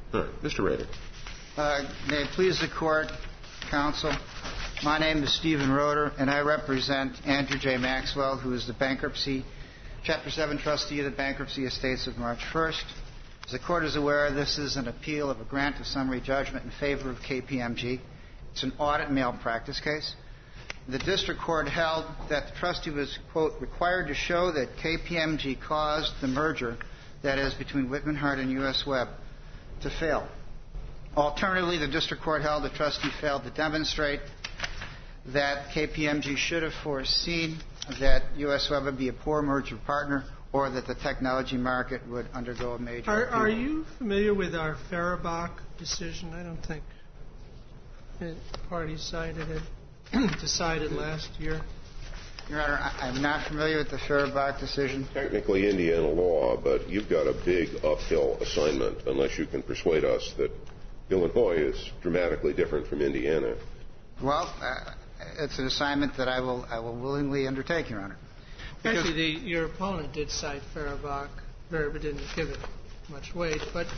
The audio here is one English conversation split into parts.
All right. Mr. Rader. May it please the Court, Counsel. My name is Stephen Roeder, and I represent Andrew J. Maxwell, who is the Chapter 7 trustee of the Bankruptcy Estates of March 1st. As the Court is aware, this is an appeal of a grant of summary judgment in favor of KPMG. It's an audit malpractice case. The District Court held that the trustee was, quote, required to show that KPMG caused the merger, that is, between Whitman Hart and U.S. Webb, to fail. Alternatively, the District Court held the trustee failed to demonstrate that KPMG should have foreseen that U.S. Webb would be a poor merger partner or that the technology market would undergo a major upheaval. Are you familiar with our Fehrenbach decision? I don't think the party cited it, decided last year. Your Honor, I'm not familiar with the Fehrenbach decision. Technically Indiana law, but you've got a big uphill assignment unless you can persuade us that Illinois is dramatically different from Indiana. Well, it's an assignment that I will willingly undertake, Your Honor. Actually, your opponent did cite Fehrenbach, but didn't give it much weight. But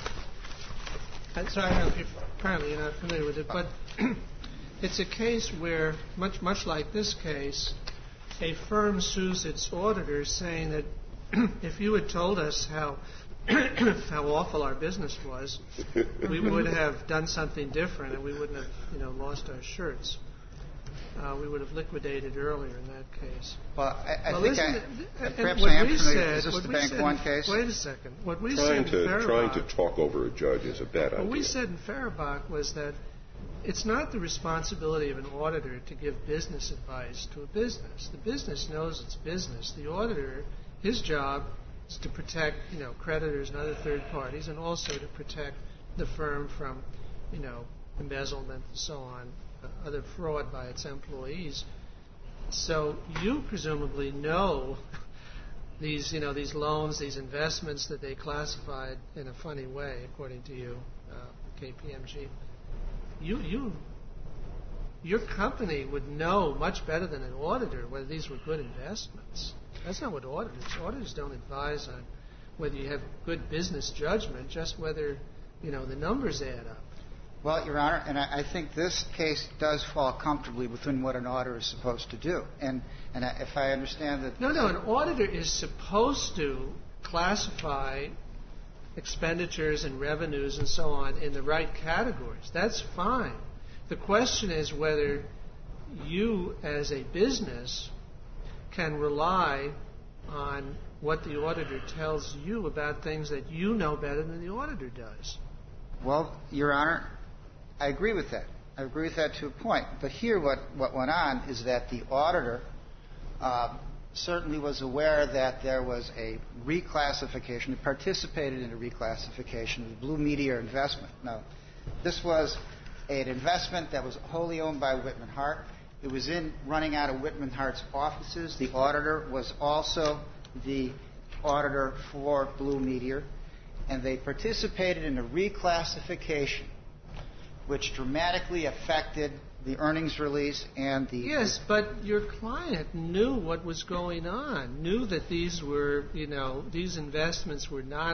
so I don't know if apparently you're not familiar with it. But it's a case where, much like this case, a firm sues its auditors, saying that if you had told us how awful our business was, we would have done something different, and we wouldn't have, lost our shirts. We would have liquidated earlier in that case. Well, perhaps I am familiar. Is this the Bank One case? Wait a second. What we trying said in Fehrenbach, to talk over a judge is a bad idea. What we said in Fehrenbach was that it's not the responsibility of an auditor to give business advice to a business. The business knows its business. The auditor, his job is to protect, creditors and other third parties, and also to protect the firm from, embezzlement and so on, other fraud by its employees. So you presumably know these loans, these investments that they classified in a funny way, according to you, KPMG. Your company would know much better than an auditor whether these were good investments. That's not what auditors don't advise on whether you have good business judgment, just whether, the numbers add up. Well, Your Honor, and I think this case does fall comfortably within what an auditor is supposed to do. And if I understand that... No, an auditor is supposed to classify expenditures and revenues and so on in the right categories. That's fine. The question is whether you, as a business, can rely on what the auditor tells you about things that you know better than the auditor does. Well, Your Honor, I agree with that. I agree with that to a point. But here what went on is that the auditor certainly was aware that there was a reclassification. It participated in a reclassification of the Blue Meteor investment. Now, this was an investment that was wholly owned by Whitman Hart. It was running out of Whitman Hart's offices. The auditor was also the auditor for Blue Meteor. And they participated in a reclassification which dramatically affected the earnings release and the... Yes, but your client knew what was going on, knew that these were, these investments were not,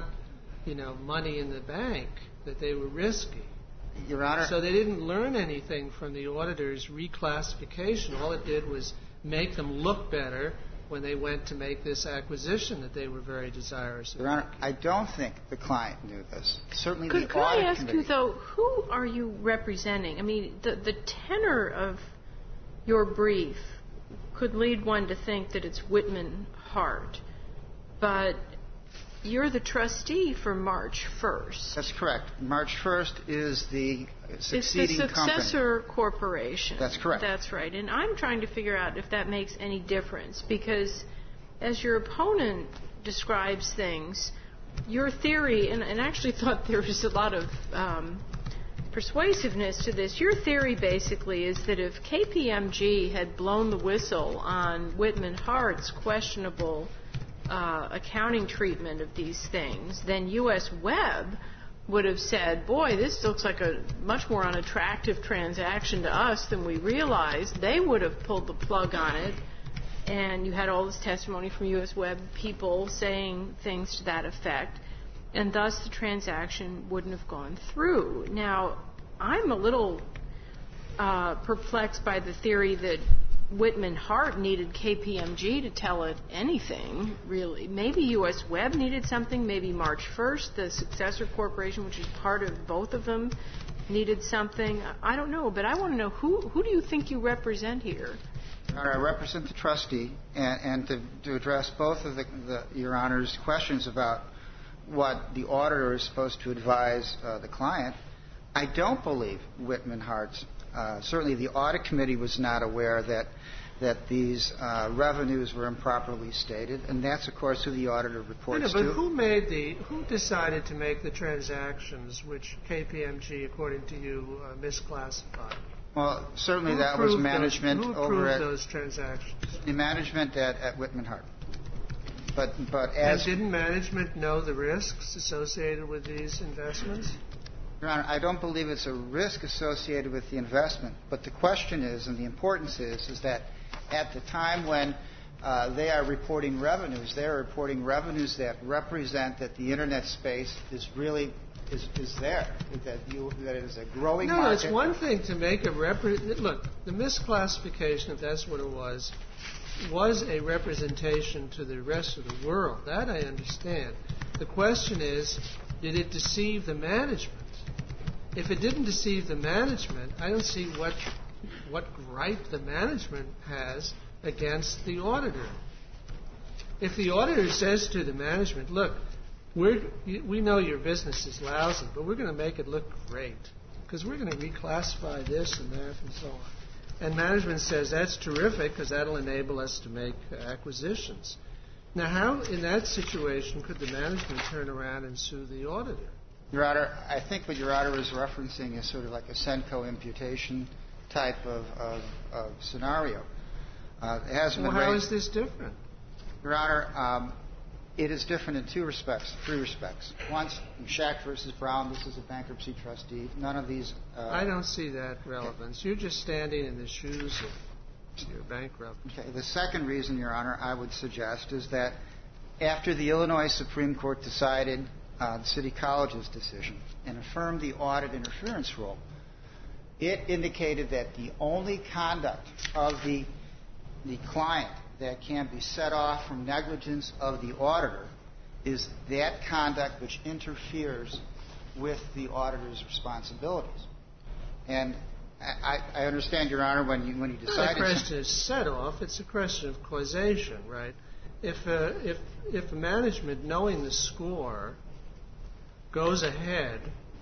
money in the bank, that they were risky. Your Honor... So they didn't learn anything from the auditor's reclassification. All it did was make them look better when they went to make this acquisition that they were very desirous of. Your Honor, I don't think the client knew this. Certainly the audit committee. Could I ask committee. you, though, who are you representing? I mean, the tenor of your brief could lead one to think that it's Whitman Hart, but you're the trustee for March 1st. That's correct. March 1st is the succeeding company. It's the successor corporation. That's correct. That's right. And I'm trying to figure out if that makes any difference, because as your opponent describes things, your theory, and I actually thought there was a lot of persuasiveness to this, your theory basically is that if KPMG had blown the whistle on Whitman Hart's questionable accounting treatment of these things, then U.S. Webb would have said, boy, this looks like a much more unattractive transaction to us than we realized. They would have pulled the plug on it, and you had all this testimony from U.S. Webb people saying things to that effect. and thus the transaction wouldn't have gone through. Now, I'm a little perplexed by the theory that Whitman Hart needed KPMG to tell it anything, really. Maybe U.S. Web needed something. Maybe March 1st, the successor corporation, which is part of both of them, needed something. I don't know, but I want to know who do you think you represent here? Your Honor, I represent the trustee, and to address both of Your Honor's questions about what the auditor is supposed to advise the client, I don't believe Whitman Hart's. Certainly, the audit committee was not aware that these revenues were improperly stated, and that's, of course, who the auditor reports to. But who decided to make the transactions which KPMG, according to you, misclassified? Well, certainly that was management over at those transactions. The management at Whitman Hart. And didn't management know the risks associated with these investments? Your Honor, I don't believe it's a risk associated with the investment. But the question is, and the importance is that at the time when they are reporting revenues, they are reporting revenues that represent that the Internet space is really is there, that it is a growing market. No, it's one thing to make a look, the misclassification, if that's what it was a representation to the rest of the world. That I understand. The question is, did it deceive the management? If it didn't deceive the management, I don't see what gripe the management has against the auditor. If the auditor says to the management, look, we know your business is lousy, but we're going to make it look great because we're going to reclassify this and that and so on. And management says that's terrific because that'll enable us to make acquisitions. Now, how in that situation could the management turn around and sue the auditor? Your Honor, I think what Your Honor is referencing is sort of like a Senco imputation type of scenario. How is this different? Your Honor, it is different in three respects. Once, in Schacht versus Brown, this is a bankruptcy trustee. None of these... I don't see that relevance. You're just standing in the shoes of your bankrupt. Okay. The second reason, Your Honor, I would suggest is that after the Illinois Supreme Court decided the City College's decision and affirmed the audit interference rule, it indicated that the only conduct of the client that can be set off from negligence of the auditor is that conduct which interferes with the auditor's responsibilities. And I understand, Your Honor, when you decided... It's not a question of set off, it's a question of causation, right? If management, knowing the score, goes ahead,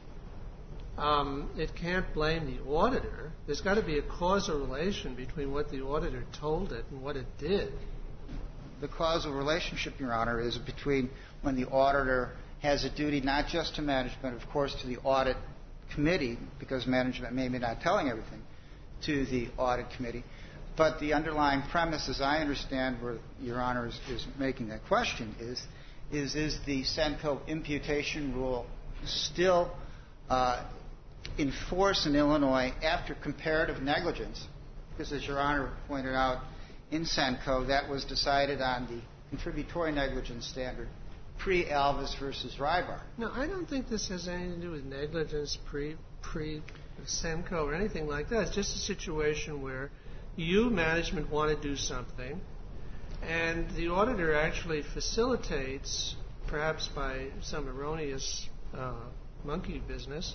it can't blame the auditor. There's got to be a causal relation between what the auditor told it and what it did. The causal relationship, Your Honor, is between when the auditor has a duty not just to management, but of course to the audit committee, because management may be not telling everything to the audit committee. But the underlying premise, as I understand where Your Honor is making that question, is the Senco imputation rule still in force in Illinois after comparative negligence? Because as Your Honor pointed out, in Senco, that was decided on the contributory negligence standard pre-Alvis versus Rybar. No, I don't think this has anything to do with negligence pre-Senco or anything like that. It's just a situation where you, management, want to do something, and the auditor actually facilitates, perhaps by some erroneous monkey business,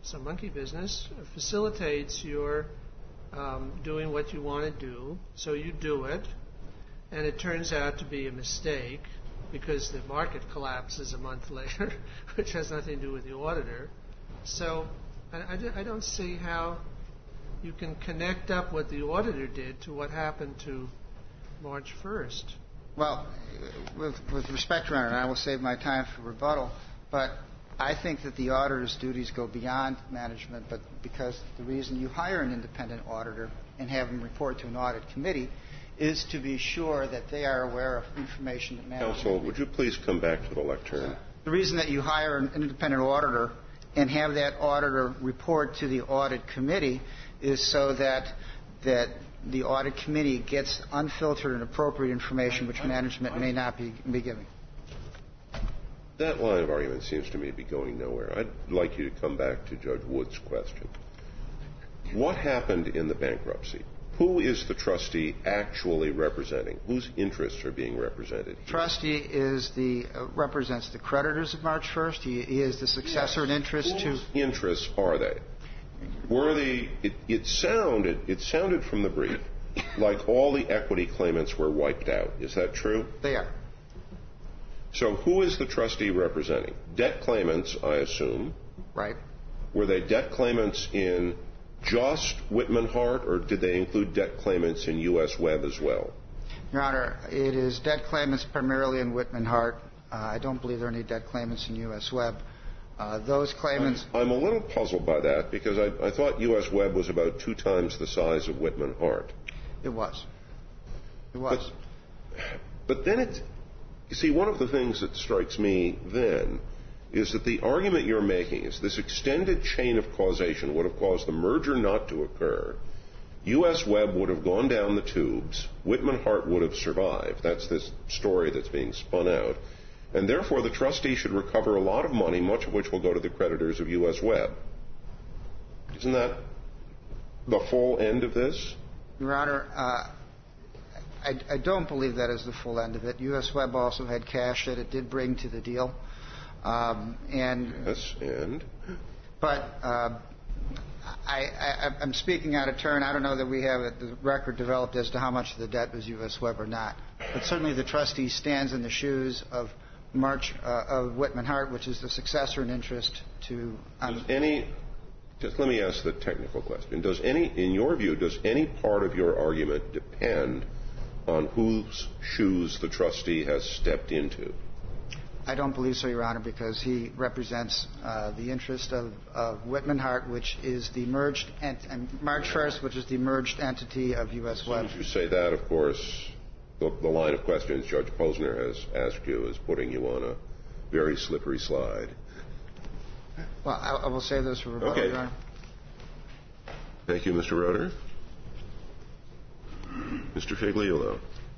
facilitates your doing what you want to do, so you do it, and it turns out to be a mistake because the market collapses a month later, which has nothing to do with the auditor. So I don't see how you can connect up what the auditor did to what happened to March 1st. Well, with respect, Your Honor, and I will save my time for rebuttal, but I think that the auditor's duties go beyond management, but because the reason you hire an independent auditor and have them report to an audit committee is to be sure that they are aware of information that management... Counsel, would you please come back to the lectern? The reason that you hire an independent auditor and have that auditor report to the audit committee is so that the audit committee gets unfiltered and appropriate information which management may not be giving. That line of argument seems to me to be going nowhere. I'd like you to come back to Judge Wood's question. What happened in the bankruptcy? Who is the trustee actually representing? Whose interests are being represented here? Trustee represents the creditors of March 1st. He is the successor in interest to... Whose interests are they? It sounded from the brief like all the equity claimants were wiped out. Is that true? They are. So who is the trustee representing? Debt claimants, I assume. Right. Were they debt claimants in just Whitman Hart, or did they include debt claimants in U.S. Webb as well? Your Honor, it is debt claimants primarily in Whitman Hart. I don't believe there are any debt claimants in U.S. Webb. Those claimants... I'm a little puzzled by that because I thought U.S. Webb was about 2 times the size of Whitman Hart. It was. It was. But then you see, one of the things that strikes me then is that the argument you're making is this extended chain of causation would have caused the merger not to occur. U.S. Webb would have gone down the tubes. Whitman Hart would have survived. That's this story that's being spun out. And therefore, the trustee should recover a lot of money, much of which will go to the creditors of U.S. Webb. Isn't that the full end of this? Your Honor, I don't believe that is the full end of it. U.S. Webb also had cash that it did bring to the deal. Yes, and? But I'm speaking out of turn. I don't know that we have the record developed as to how much of the debt was U.S. Webb or not. But certainly the trustee stands in the shoes of Whitman Hart, which is the successor in interest to... Just let me ask the technical question. In your view, does any part of your argument depend on whose shoes the trustee has stepped into? I don't believe so, Your Honor, because he represents the interest of Whitman Hart, which is the merged, and March 1st, which is the merged entity of U.S. Webb. As soon as you say that, of course, the line of questions Judge Posner has asked you is putting you on a very slippery slide. Well, I will save those for rebuttal, Your Honor. Thank you, Mr. Roeder. Mr. Figliolo.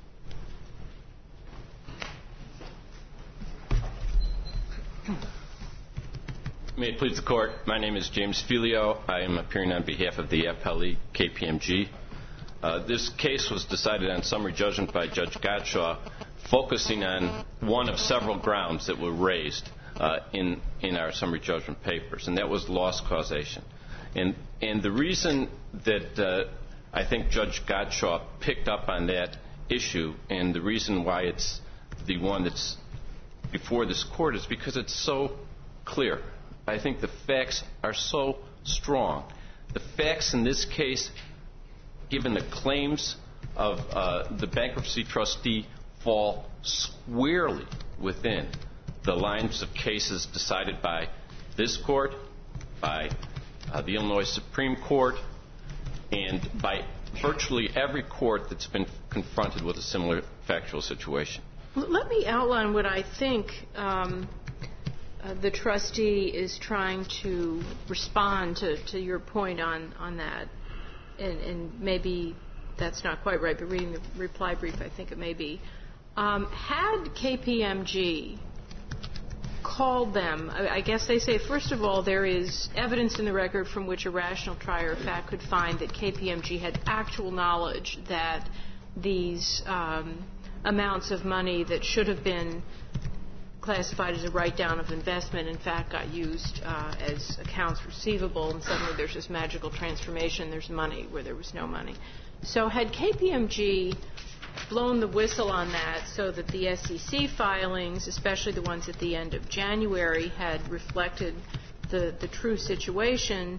May it please the Court, my name is James Filio. I am appearing on behalf of the appellee, KPMG. This case was decided on summary judgment by Judge Gottschall, focusing on one of several grounds that were raised in our summary judgment papers, and that was loss causation. And the reason that I think Judge Gottschall picked up on that issue, and the reason why it's the one that's before this Court, is because it's so clear. I think the facts are so strong. The facts in this case, given the claims of the bankruptcy trustee, fall squarely within the lines of cases decided by this Court, by the Illinois Supreme Court, and by virtually every court that's been confronted with a similar factual situation. Let me outline what I think the trustee is trying to respond to your point on that. And maybe that's not quite right, but reading the reply brief, I think it may be. Had KPMG called them, I guess they say, first of all, there is evidence in the record from which a rational trier of fact could find that KPMG had actual knowledge that these amounts of money that should have been classified as a write-down of investment, in fact, got used as accounts receivable, and suddenly there's this magical transformation, there's money where there was no money. So had KPMG blown the whistle on that so that the SEC filings, especially the ones at the end of January, had reflected the true situation,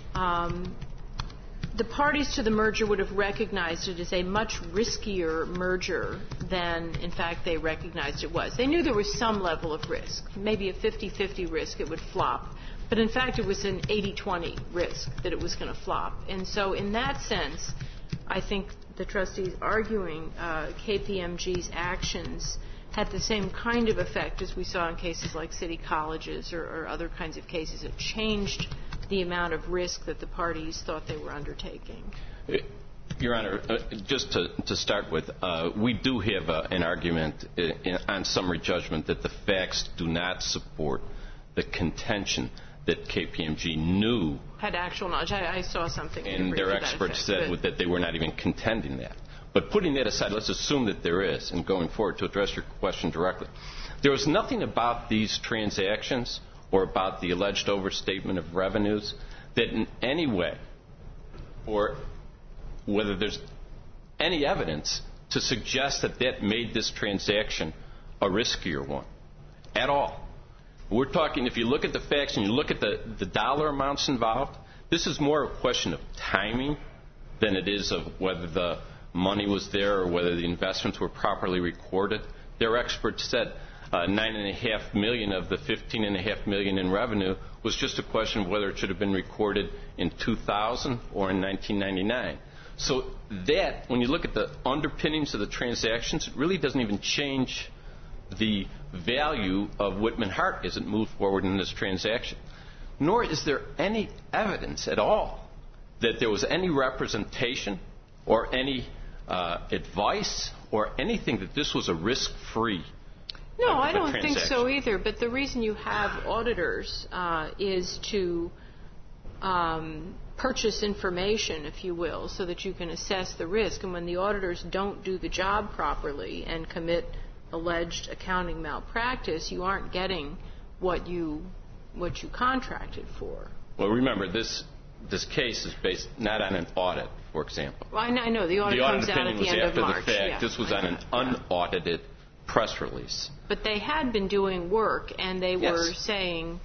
the parties to the merger would have recognized it as a much riskier merger than, in fact, they recognized it was. They knew there was some level of risk, maybe a 50-50 risk it would flop. But, in fact, it was an 80-20 risk that it was going to flop. And so in that sense, I think the trustees arguing KPMG's actions had the same kind of effect as we saw in cases like city colleges or other kinds of cases. It changed the amount of risk that the parties thought they were undertaking. Your Honor, just to start with, we do have an argument on summary judgment that the facts do not support the contention that KPMG knew. Had actual knowledge. I saw something. And their experts said that they were not even contending that. But putting that aside, let's assume that there is, and going forward to address your question directly. There was nothing about these transactions or about the alleged overstatement of revenues that in any way, or whether there's any evidence to suggest that that made this transaction a riskier one at all. We're talking, if you look at the facts and you look at the dollar amounts involved, this is more a question of timing than it is of whether the money was there or whether the investments were properly recorded. Their experts said $9.5 million of the $15.5 million in revenue was just a question of whether it should have been recorded in 2000 or in 1999. So that, when you look at the underpinnings of the transactions, it really doesn't even change the value of Whitman Hart as it moved forward in this transaction. Nor is there any evidence at all that there was any representation or any advice or anything that this was a risk-free No, I don't think so either. But the reason you have auditors is to purchase information, if you will, so that you can assess the risk. And when the auditors don't do the job properly and commit alleged accounting malpractice, you aren't getting what you contracted for. Well, remember, this case is based not on an audit, for example. Well, I know. The audit comes out at the end of March. The audit opinion was after the fact. Yeah, this was on an unaudited press release. But they had been doing work, and they were saying,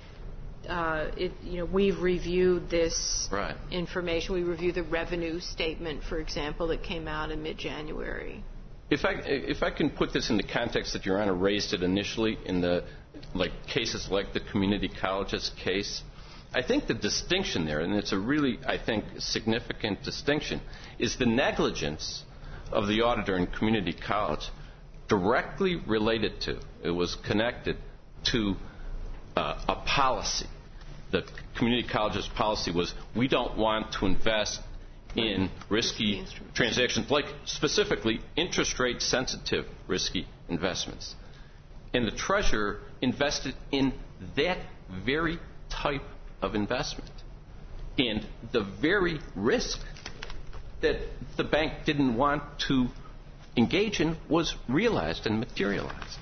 we've reviewed this information. We reviewed the revenue statement, for example, that came out in mid-January. If I can put this in the context that Your Honor raised it initially in the cases like the community colleges case, I think the distinction there, and it's a really, I think, significant distinction, is the negligence of the auditor in community college directly related to, it was connected to a policy. The community college's policy was, we don't want to invest in risky transactions, like specifically interest rate sensitive risky investments. And the treasurer invested in that very type of investment. And the very risk that the bank didn't want to engage in was realized and materialized.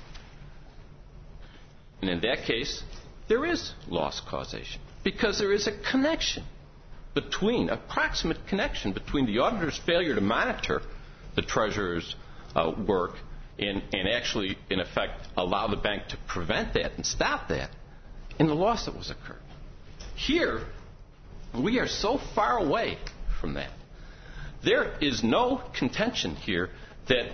And in that case, there is loss causation, because there is a connection approximate connection between the auditor's failure to monitor the treasurer's work and actually, in effect, allow the bank to prevent that and stop that, and the loss that was occurred. Here, we are so far away from that. There is no contention here that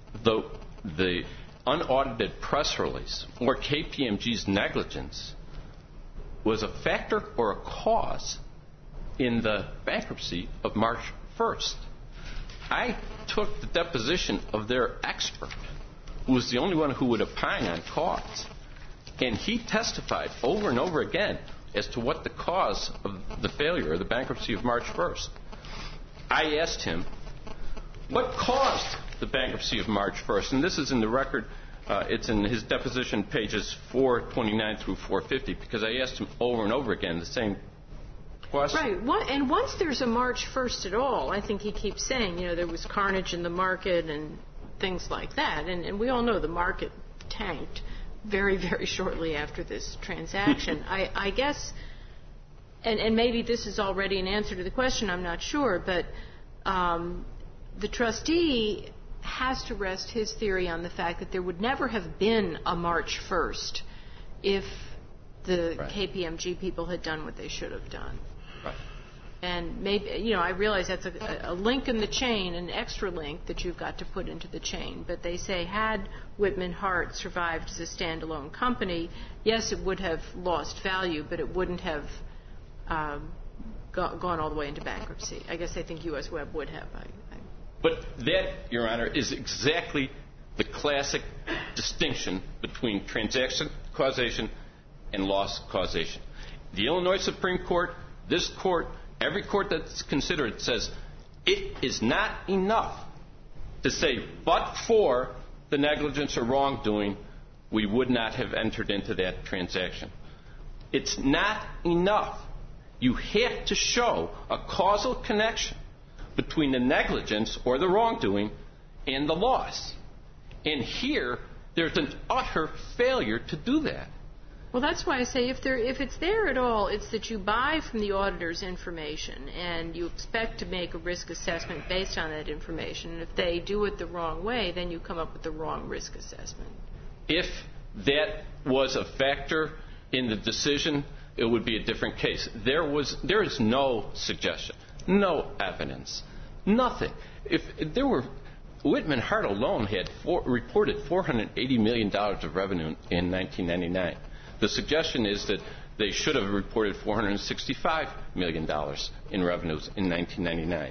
the unaudited press release or KPMG's negligence was a factor or a cause in the bankruptcy of March 1st. I took the deposition of their expert, who was the only one who would opine on cause, and he testified over and over again as to what the cause of the failure or the bankruptcy of March 1st. I asked him, what caused the bankruptcy of March 1st? And this is in the record. It's in his deposition, pages 429 through 450, because I asked him over and over again the same question. Right. And once there's a March 1st at all, I think he keeps saying, there was carnage in the market and things like that. And we all know the market tanked very, very shortly after this transaction. I guess, and maybe this is already an answer to the question, I'm not sure, but the trustee has to rest his theory on the fact that there would never have been a March 1st if the KPMG people had done what they should have done. Right. And maybe, I realize that's a link in the chain, an extra link that you've got to put into the chain. But they say had Whitman Hart survived as a standalone company, yes, it would have lost value, but it wouldn't have gone all the way into bankruptcy. I guess I think U.S. Webb would have. But that, Your Honor, is exactly the classic distinction between transaction causation and loss causation. The Illinois Supreme Court, this court, every court that's considered says It is not enough to say, but for the negligence or wrongdoing, we would not have entered into that transaction. It's not enough. You have to show a causal connection between the negligence or the wrongdoing and the loss. And here, there's an utter failure to do that. Well, that's why I say if it's there at all, it's that you buy from the auditor's information and you expect to make a risk assessment based on that information. And if they do it the wrong way, then you come up with the wrong risk assessment. If that was a factor in the decision, it would be a different case. There is no suggestion, no evidence, nothing. If there were, Whitman Hart alone had reported $480 million of revenue in 1999. The suggestion is that they should have reported $465 million in revenues in 1999.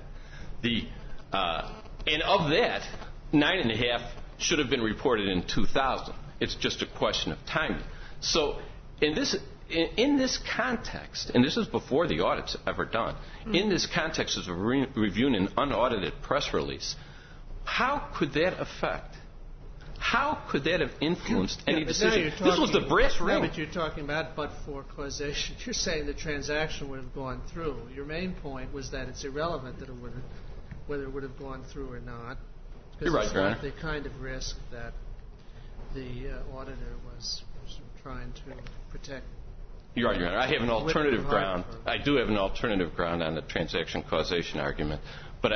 And of that, 9.5 should have been reported in 2000. It's just a question of timing. So in this context, and this is before the audit's ever done, in this context of reviewing an unaudited press release, how could that affect? How could that have influenced any decision? This was the brass ring. But you're talking about but-for causation. You're saying the transaction would have gone through. Your main point was that it's irrelevant that whether it would have gone through or not. You're right, Your Honor. It's not the kind of risk that the auditor was trying to protect. You're right, Your Honor. I have an alternative ground. I do have an alternative ground on the transaction causation argument. But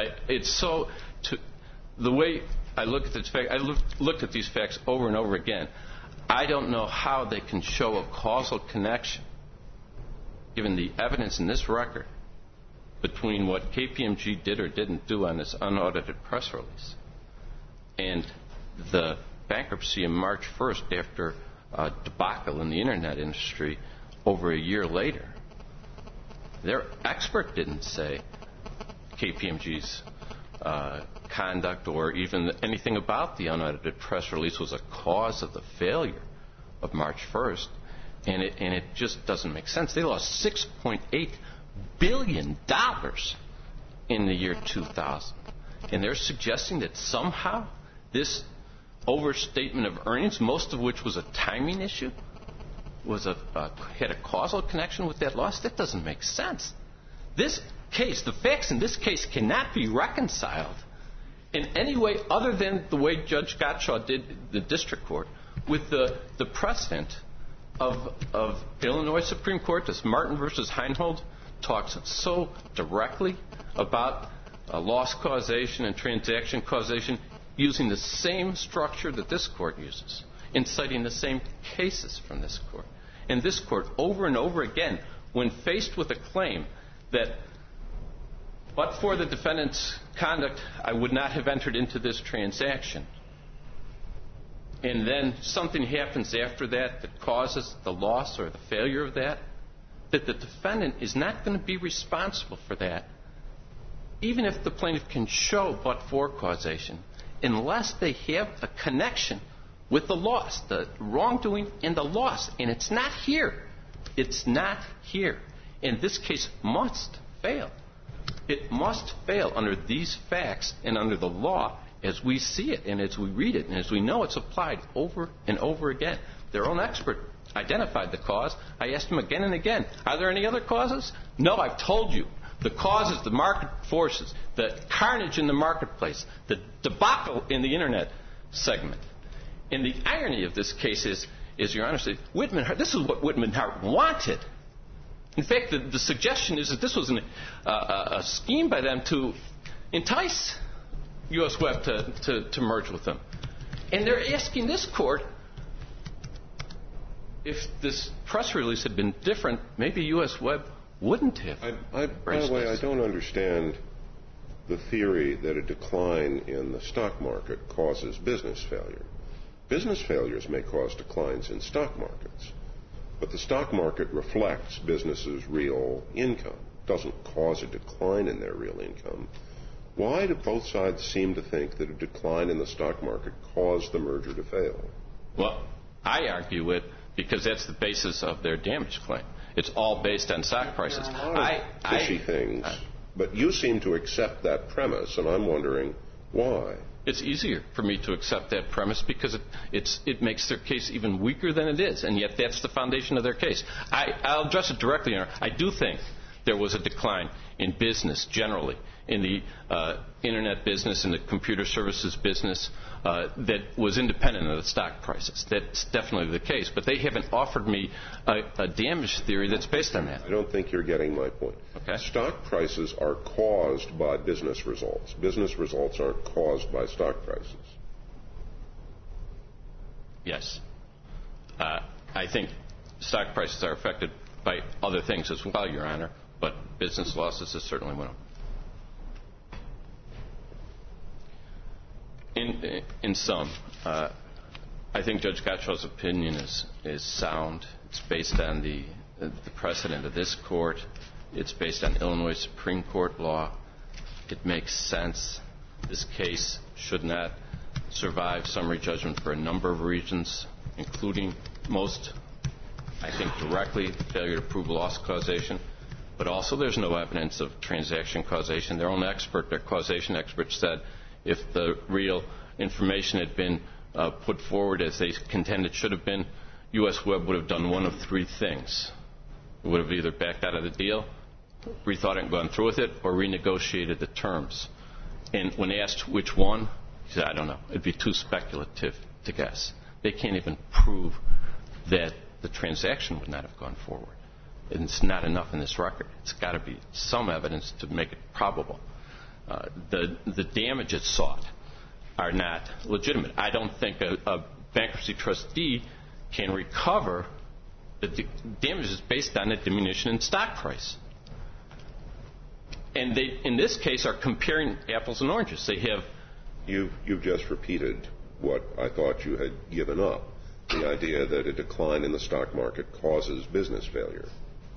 the way I look at this fact, I looked at these facts over and over again. I don't know how they can show a causal connection, given the evidence in this record, between what KPMG did or didn't do on this unaudited press release and the bankruptcy on March 1st after a debacle in the Internet industry over a year later. Their expert didn't say KPMG's conduct or even anything about the unaudited press release was a cause of the failure of March 1st, and it just doesn't make sense. They lost $6.8 billion in the year 2000, and they're suggesting that somehow this overstatement of earnings, most of which was a timing issue, had a causal connection with that loss. That doesn't make sense. This case, the facts in this case cannot be reconciled in any way other than the way Judge Gottschall did the district court with the precedent of Illinois Supreme Court. This Martin versus Heinhold talks so directly about loss causation and transaction causation using the same structure that this court uses, in citing the same cases from this court. And this court, over and over again, when faced with a claim that but for the defendant's conduct, I would not have entered into this transaction, and then something happens after that that causes the loss or the failure of that the defendant is not going to be responsible for that, even if the plaintiff can show but-for causation, unless they have a connection with the loss, the wrongdoing and the loss. And it's not here. It's not here. And this case must fail. It must fail under these facts and under the law as we see it and as we read it and as we know it's applied over and over again. Their own expert identified the cause. I asked him again and again, are there any other causes? No, I've told you. The causes, the market forces, the carnage in the marketplace, the debacle in the Internet segment. And the irony of this case is Your Honor, Whitman Hart, this is what Whitman Hart wanted. In fact, the suggestion is that this was a scheme by them to entice U.S. Web to merge with them. And they're asking this court, if this press release had been different, maybe U.S. Web wouldn't have. By the way, I don't understand the theory that a decline in the stock market causes business failure. Business failures may cause declines in stock markets, but the stock market reflects businesses' real income, doesn't cause a decline in their real income. Why do both sides seem to think that a decline in the stock market caused the merger to fail? Well, I argue it because that's the basis of their damage claim. It's all based on stock prices. Fishy things. But you seem to accept that premise, and I'm wondering why. It's easier for me to accept that premise because it makes their case even weaker than it is, and yet that's the foundation of their case. I'll address it directly, Your Honor. I do think there was a decline in business generally, in the Internet business and the computer services business that was independent of the stock prices. That's definitely the case. But they haven't offered me a damage theory that's based on that. I don't think you're getting my point. Okay. Stock prices are caused by business results. Business results aren't caused by stock prices. Yes. I think stock prices are affected by other things as well, Your Honor, but business losses is certainly one of them. In sum, I think Judge Gottschall's opinion is sound. It's based on the precedent of this court. It's based on Illinois Supreme Court law. It makes sense. This case should not survive summary judgment for a number of reasons, including most, I think, directly failure to prove loss causation. But also there's no evidence of transaction causation. Their own expert, their causation expert, said if the real information had been put forward as they contend it should have been, U.S. Web would have done one of three things. It would have either backed out of the deal, rethought it and gone through with it, or renegotiated the terms. And when asked which one, he said, I don't know. It'd be too speculative to guess. They can't even prove that the transaction would not have gone forward. And it's not enough in this record. It's got to be some evidence to make it probable. The damages sought are not legitimate. I don't think a bankruptcy trustee can recover the damages based on a diminution in stock price. And they, in this case, are comparing apples and oranges. They have. You've just repeated what I thought you had given up, the idea that a decline in the stock market causes business failure.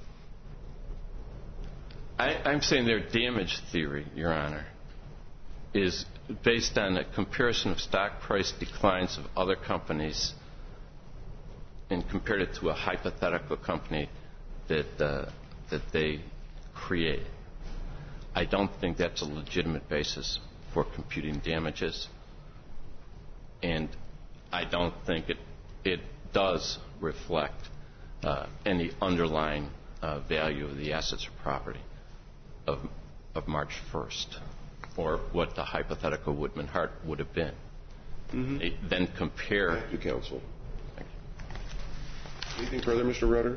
I'm saying their damage theory, Your Honor, is based on a comparison of stock price declines of other companies and compared it to a hypothetical company that they create. I don't think that's a legitimate basis for computing damages, and I don't think it does reflect any underlying value of the assets or property of March 1st, or what the hypothetical Whitman Hart would have been. Mm-hmm. They then compare. Thank you, counsel. Thank you. Anything further, Mr. Rudder?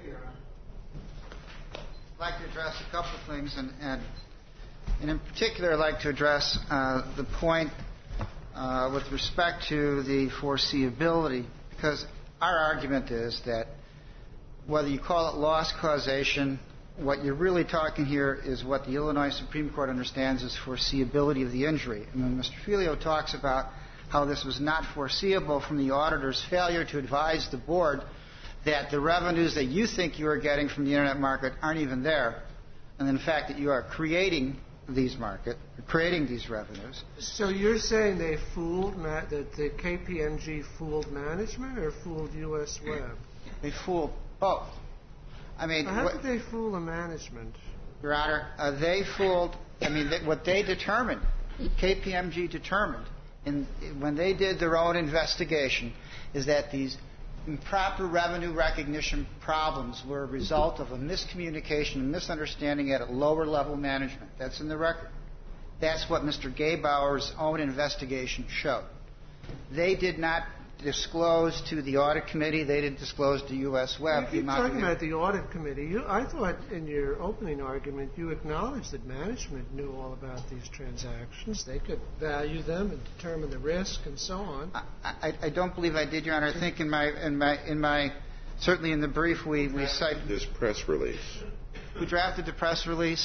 I'd like to address a couple of things, and in particular, I'd like to address the point with respect to the foreseeability, because our argument is that whether you call it loss causation, what you're really talking here is what the Illinois Supreme Court understands as foreseeability of the injury. And when Mr. Filio talks about how this was not foreseeable from the auditor's failure to advise the board that the revenues that you think you are getting from the Internet market aren't even there, and in fact that you are creating these revenues. So you're saying they that the KPMG fooled management or fooled U.S. Web? They fooled both. I mean, how did they fool the management? Your Honor, they fooled. I mean, what they determined, KPMG determined, when they did their own investigation, is that these improper revenue recognition problems were a result of a miscommunication and misunderstanding at a lower level management. That's in the record. That's what Mr. Gaybauer's own investigation showed. They did not disclose to the audit committee. They didn't disclose to U.S. Web. You're talking about the audit committee. I thought in your opening argument you acknowledged that management knew all about these transactions. They could value them and determine the risk and so on. I don't believe I did, Your Honor. I think in my certainly in the brief we cite this press release. Who drafted the press release?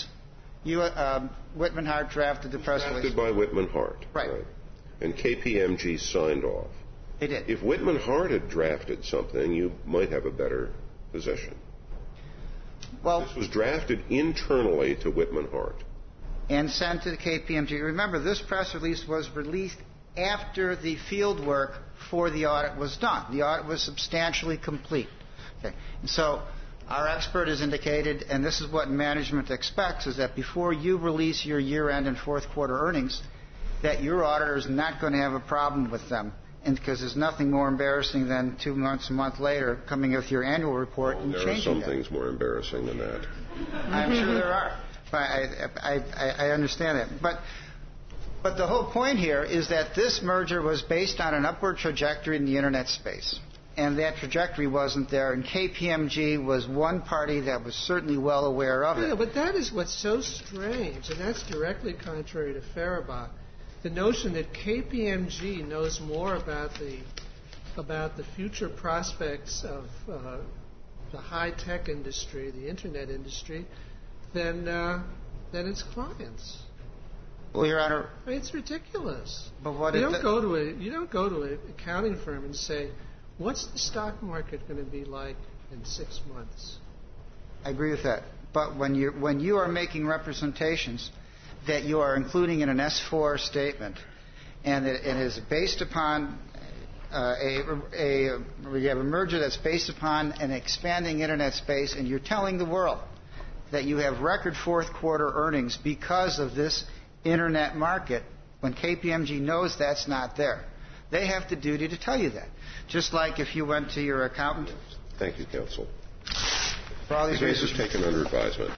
Whitman Hart drafted the press release. Drafted by Whitman Hart. Right. And KPMG signed off. They did. If Whitman Hart had drafted something, you might have a better position. Well, this was drafted internally to Whitman Hart and sent to the KPMG. Remember, this press release was released after the field work for the audit was done. The audit was substantially complete. Okay. And so Our expert has indicated, and this is what management expects, is that before you release your year-end and fourth quarter earnings, that your auditor is not going to have a problem with them. And because there's nothing more embarrassing than 2 months, a month later, coming with your annual report and changing it. There are some things more embarrassing than that. I'm sure there are. I understand that. But the whole point here is that this merger was based on an upward trajectory in the Internet space. And that trajectory wasn't there. And KPMG was one party that was certainly well aware of it. Yeah, but that is what's so strange, and that's directly contrary to Faribault. The notion that KPMG knows more about the future prospects of the high-tech industry, the Internet industry, than its clients. Well, Your Honor, it's ridiculous. But what you don't go to an accounting firm and say, "What's the stock market going to be like in 6 months?" I agree with that. But when you are making representations that you are including in an S-4 statement, and it is based upon you have a merger that's based upon an expanding Internet space, and you're telling the world that you have record fourth quarter earnings because of this Internet market, when KPMG knows that's not there. They have the duty to tell you that. Just like if you went to your accountant. Thank you, counsel. For all these The case reasons, is taken under advisement.